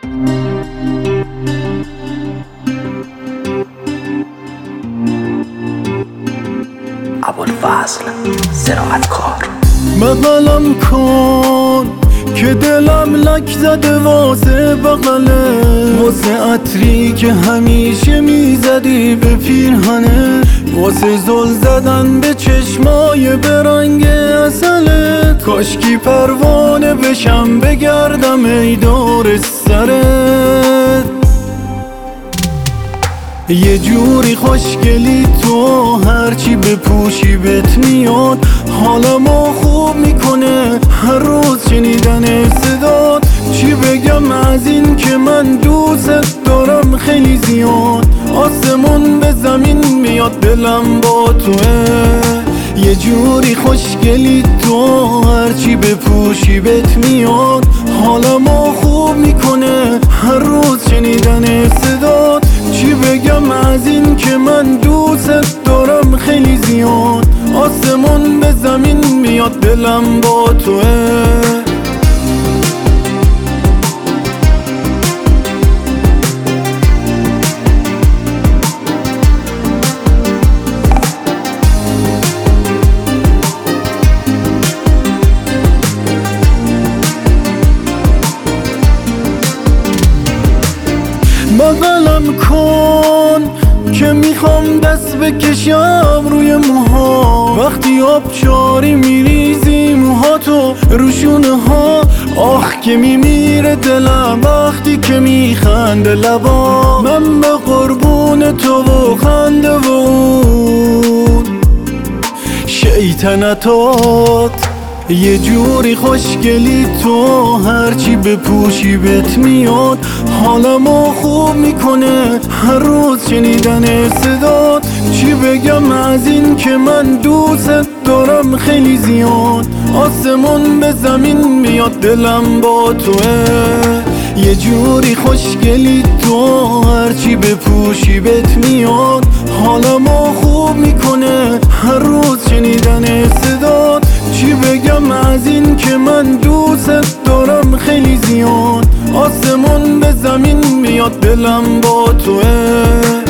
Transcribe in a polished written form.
ابوالفضل زراعتکار. بغلم کن که دلم لک زده واسه بغله، واسه عطری که همیشه میزدی به پیرهنه، واسه زل زدن به چشمای برنگ اصلت. کاشکی پروانه بشم بگردم ای دور سرت. یه جوری خوشگلی تو، هرچی بپوشی بهت میاد، حالمو خوب میکنه هر روز شنیدن صدات. چی بگم از این که من دوست دارم خیلی زیاد، آسمون به زمین میاد دلم با توه. یه جوری خوشگلی تو، هرچی بپوشی بهت میاد، حالمو خوب میکنه هر روز شنیدن صدات. چی بگم از این که من دوست دارم خیلی زیاد، آسمون به زمین میاد دلم با توه. بغلم کن که میخوام دست بکشم روی موها، وقتی آبشاری میریزی موهاتو روشونه ها. آخ که میمیره دلم وقتی که میخنده لبا، من به قربون تو و خنده و اون شیطنتات. یه جوری خوشگلی تو، هرچی بپوشی بهت میاد، حالمو خوب میکنه هر روز شنیدن صدات. چی بگم از این که من دوست دارم خیلی زیاد، آسمون به زمین میاد دلم با توه. یه جوری خوشگلی تو، هرچی بپوشی بهت میاد، حالمو خوب میکنه هر روز شنیدن صدات. چی بگم از این که من دوست دارم خیلی زیاد، آسمون به زمین میاد دلم با توه.